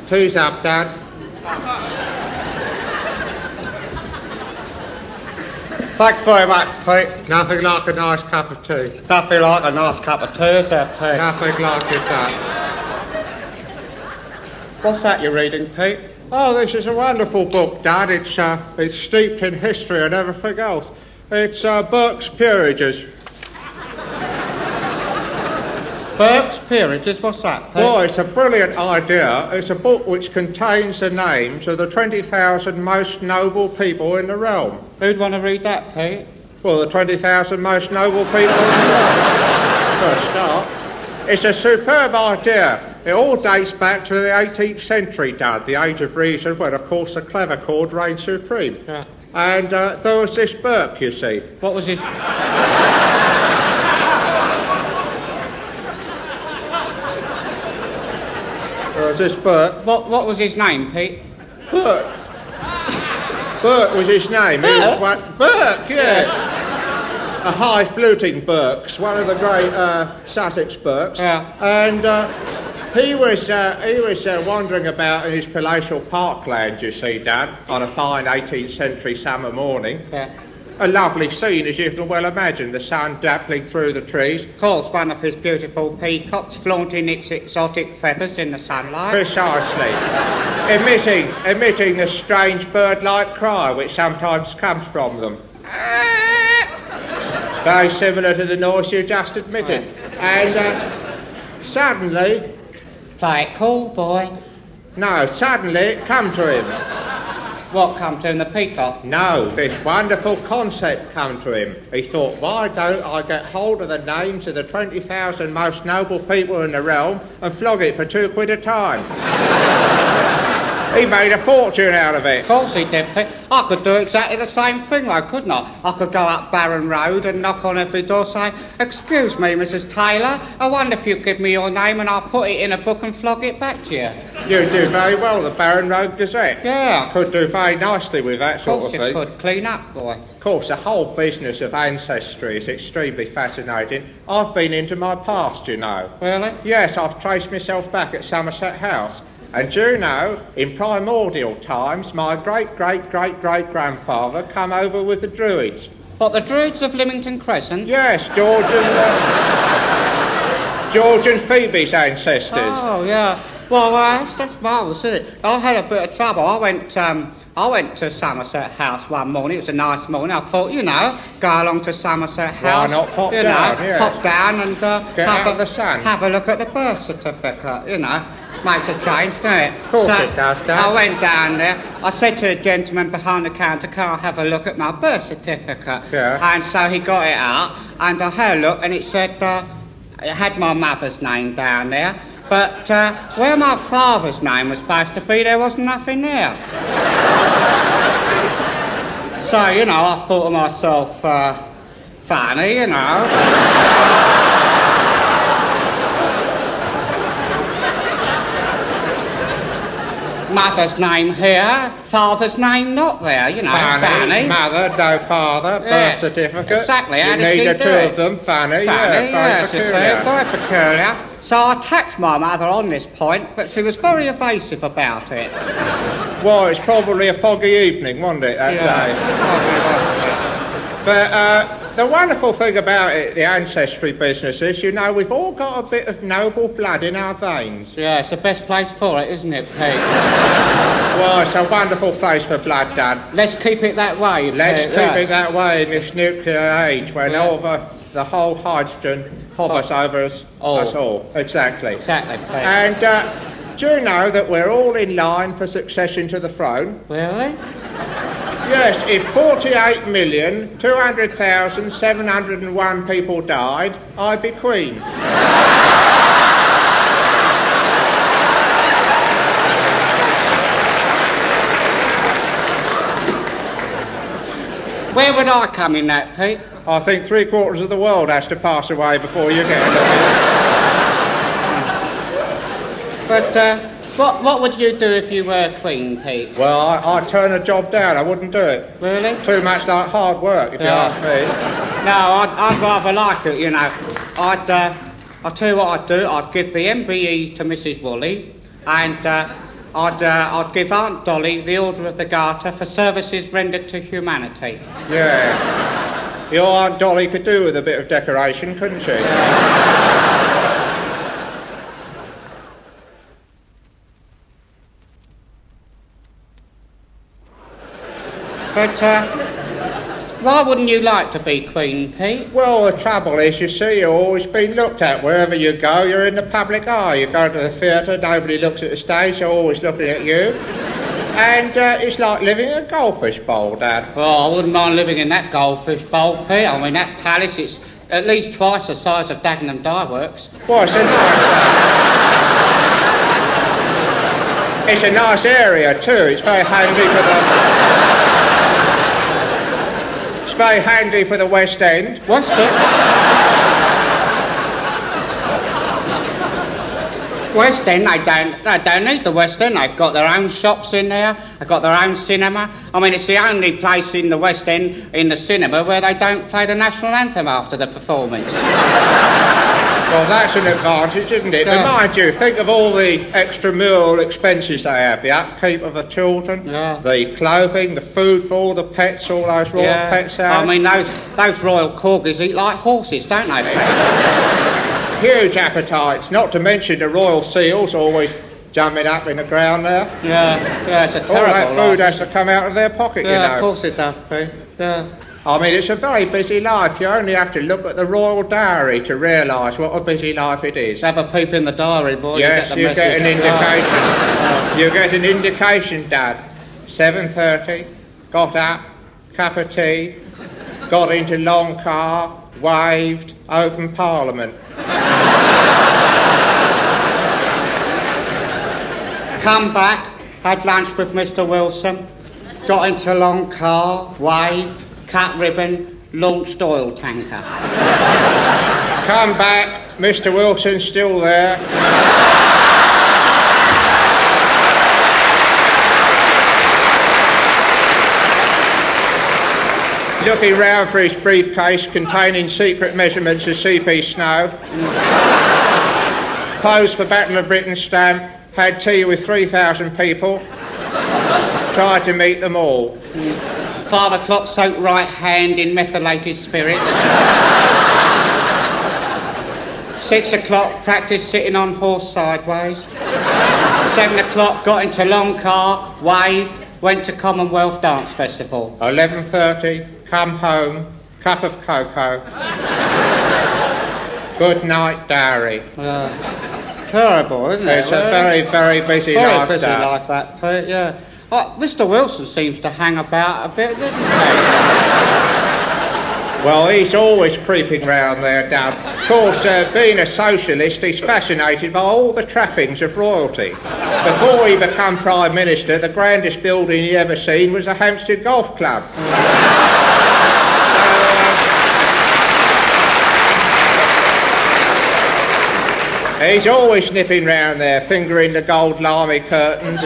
Tea's up, Dad. Thanks very much, Pete. Nothing like a nice cup of tea. Nothing like a nice cup of tea, is there, Pete? Nothing like it, Dad. What's that you're reading, Pete? Oh, this is a wonderful book, Dad. It's steeped in history and everything else. It's Burke's Peerages. Burke's Peerages? What's that, Pete? Boy, it's a brilliant idea. It's a book which contains the names of the 20,000 most noble people in the realm. Who'd want to read that, Pete? Well, the 20,000 most noble people in the realm. For a start. It's a superb idea. It all dates back to the 18th century, Dad, the age of reason, when, of course, the clever chord reigned supreme. Yeah. And there was this Burke, you see. What was his... There was this Burke. What was his name, Pete? Burke. Burke was his name. He was Burke, yeah. A high-fluting Burke's, one of the great Sussex Burkes. Yeah. And he was wandering about in his palatial parkland, you see, Dad, on a fine 18th century summer morning. Yeah. A lovely scene, as you can well imagine, the sun dappling through the trees. Of course, one of his beautiful peacocks flaunting its exotic feathers in the sunlight. Precisely. Emitting the strange bird-like cry which sometimes comes from them. Very similar to the noise you just admitted. And suddenly... Play it cool, boy. No, suddenly it come to him. What come to him, the peacock? No, this wonderful concept come to him. He thought, why don't I get hold of the names of the 20,000 most noble people in the realm and flog it for £2 a time? He made a fortune out of it. Of course he did, Pete. I could do exactly the same thing, though, couldn't I? I could go up Barron Road and knock on every door saying, "Excuse me, Mrs. Taylor, I wonder if you'd give me your name and I'll put it in a book and flog it back to you." You do very well, the Barron Road Gazette. Yeah. Could do very nicely with that sort of thing. Of course you could. Clean up, boy. Of course, the whole business of ancestry is extremely fascinating. I've been into my past, you know. Really? Yes, I've traced myself back at Somerset House. And do you know, in primordial times, my great-great-great-great-grandfather come over with the Druids. What, the Druids of Lymington Crescent? Yes, George and Phoebe's ancestors. Oh, yeah. Well, that's marvellous, isn't it? I had a bit of trouble. I went to Somerset House one morning. It was a nice morning. I thought, go along to Somerset House. Why not pop down? Yeah. Pop down and get out of the sun. Have a look at the birth certificate. Makes a change, doesn't it? Of course it does, Dad. I went down there. I said to the gentleman behind the counter, "Can I have a look at my birth certificate?" Yeah. And so he got it out, and I had a look, and it said it had my mother's name down there. But where my father's name was supposed to be, there wasn't nothing there. So, I thought to myself, funny, Mother's name here, father's name not there, Fanny. Mother, no father, birth certificate. Exactly. You need the two of them, Fanny. Fanny, yes, peculiar. very peculiar. So I taxed my mother on this point, but she was very evasive about it. Well, it's probably a foggy evening, wasn't it, that day? But the wonderful thing about it, the ancestry business, is, we've all got a bit of noble blood in our veins. Yeah, it's the best place for it, isn't it, Pete? Well, it's a wonderful place for blood, Dad. Let's keep it that way. Let's keep it that way in this nuclear age when the whole hydrogen hovers over us all. Exactly. Exactly, Pete. And do you know that we're all in line for succession to the throne? Really? Yes, if 48,200,701 people died, I'd be Queen. Where would I come in that, Pete? I think 3/4 of the world has to pass away before you get it. But what would you do if you were Queen, Pete? Well, I'd turn a job down. I wouldn't do it. Really? Too much like hard work, if you ask me. No, I'd rather like it, I'll tell you what I'd do. I'd give the MBE to Mrs. Woolley, and I'd give Aunt Dolly the Order of the Garter for services rendered to humanity. Yeah. Your Aunt Dolly could do with a bit of decoration, couldn't she? But, why wouldn't you like to be Queen, Pete? Well, the trouble is, you see, you're always being looked at. Wherever you go, you're in the public eye. You go to the theatre, nobody looks at the stage, they're always looking at you. And it's like living in a goldfish bowl, Dad. Well, I wouldn't mind living in that goldfish bowl, Pete. I mean, that palace, it's at least twice the size of Dagenham Dye Works. Well, it's a nice area, too. It's very handy for the... very handy for the West End. West End? West End, they don't need the West End. They've got their own shops in there. They've got their own cinema. I mean, it's the only place in the West End, in the cinema, where they don't play the national anthem after the performance. Well, that's an advantage, isn't it? But mind you, think of all the extramural expenses they have. The upkeep of the children, the clothing, the food for all the pets, all those royal pets out. I mean, those royal corgis eat like horses, don't they? Huge appetites, not to mention the royal seals always jumping up in the ground there. Yeah, it's a terrible all that food has to come out of their pocket, you know. Yeah, of course it does, Pete. Yeah. I mean, it's a very busy life. You only have to look at the royal diary to realise what a busy life it is. Have a peep in the diary, boy. Yes, you get an indication. You get an indication, Dad. 7:30, got up, cup of tea, got into long car, waved, open Parliament. Come back, had lunch with Mr. Wilson, got into long car, waved, cut ribbon, launched oil tanker. Come back, Mr. Wilson's still there. Looking round for his briefcase containing secret measurements of C.P. Snow. Posed for Battle of Britain stamp, had tea with 3,000 people. Tried to meet them all. 5 o'clock, soaked right hand in methylated spirits. 6 o'clock, practised sitting on horse sideways. 7 o'clock, got into long car, waved, went to Commonwealth Dance Festival. 11:30, come home, cup of cocoa. Good night, diary. Terrible, isn't it? It's a very, very busy life. Very busy life, that, Pete, yeah. Mr. Wilson seems to hang about a bit, doesn't he? Well, he's always creeping round there, Dad. Of course, being a socialist, he's fascinated by all the trappings of royalty. Before he became Prime Minister, the grandest building he ever seen was the Hampstead Golf Club. He's always nipping round there, fingering the gold lamy curtains.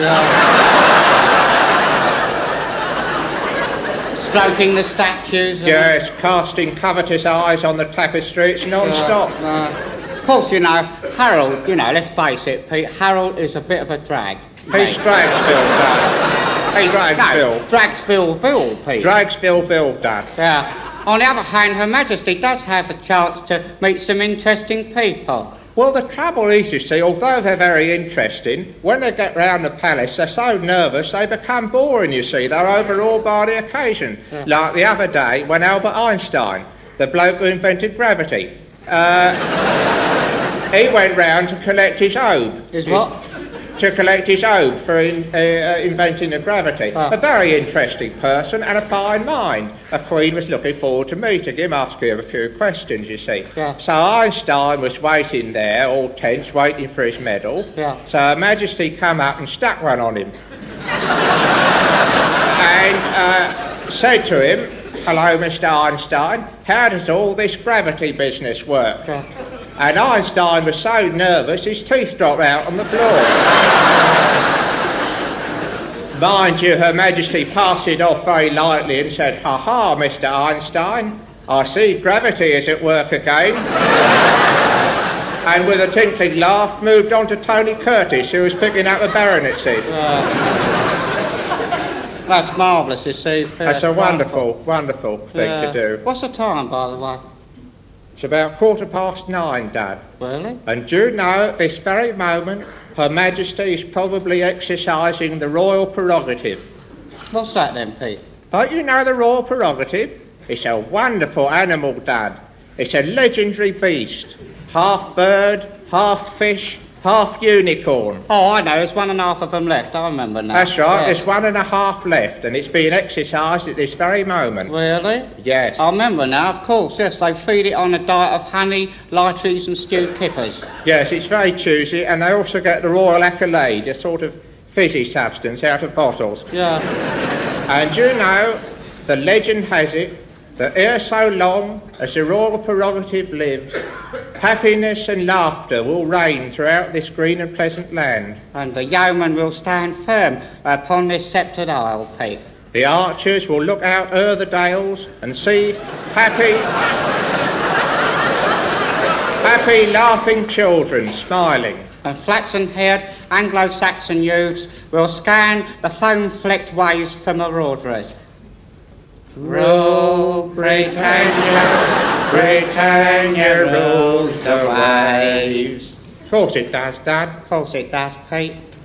Stroking the statues. Yes, casting covetous eyes on the tapestries non-stop. Of course, you know, Harold, you know, let's face it, Pete, Harold is a bit of a drag. He's Dragsville, Dad. He's Dragsville. Dragsville, Pete. Dragsville, Dad. Yeah. On the other hand, Her Majesty does have a chance to meet some interesting people. Well, the trouble is, you see, although they're very interesting, when they get round the palace, they're so nervous they become boring, you see. They're overawed by the occasion. Yeah. Like the other day when Albert Einstein, the bloke who invented gravity, he went round to collect his obe. His what? To collect his obe for inventing the gravity. A very interesting person and a fine mind. The Queen was looking forward to meeting him, asking him a few questions, you see. Yeah. So Einstein was waiting there, all tense, waiting for his medal. Yeah. So Her Majesty come up and stuck one on him. And said to him, "Hello, Mr. Einstein, how does all this gravity business work?" Yeah. And Einstein was so nervous his teeth dropped out on the floor. Mind you, Her Majesty passed it off very lightly and said, "Ha ha, Mr. Einstein, I see gravity is at work again." and with a tinkling laugh moved on to Tony Curtis, who was picking up a baronetcy. That's marvellous, you see. That's a wonderful thing to do. What's the time, by the way? It's about 9:15, Dad. Really? And do you know, at this very moment, Her Majesty is probably exercising the royal prerogative. What's that then, Pete? Don't you know the royal prerogative? It's a wonderful animal, Dad. It's a legendary beast. Half bird, half fish, half unicorn. Oh, I know, there's 1.5 of them left, I remember now. That's right, there's 1.5 left, and it's being exercised at this very moment. Really? Yes. I remember now, of course, yes, they feed it on a diet of honey, lychees and stewed kippers. Yes, it's very choosy, and they also get the royal accolade, a sort of fizzy substance out of bottles. Yeah. And you know, the legend has it that ere so long as the royal prerogative lives, happiness and laughter will reign throughout this green and pleasant land. And the yeoman will stand firm upon this sceptred isle, Pete. The archers will look out o'er the dales and see happy laughing children smiling. And flaxen-haired Anglo-Saxon youths will scan the foam-flecked waves for marauders. Rule Britannia, Britannia rules the waves. Of course it does, Dad. Of course it does, Pete.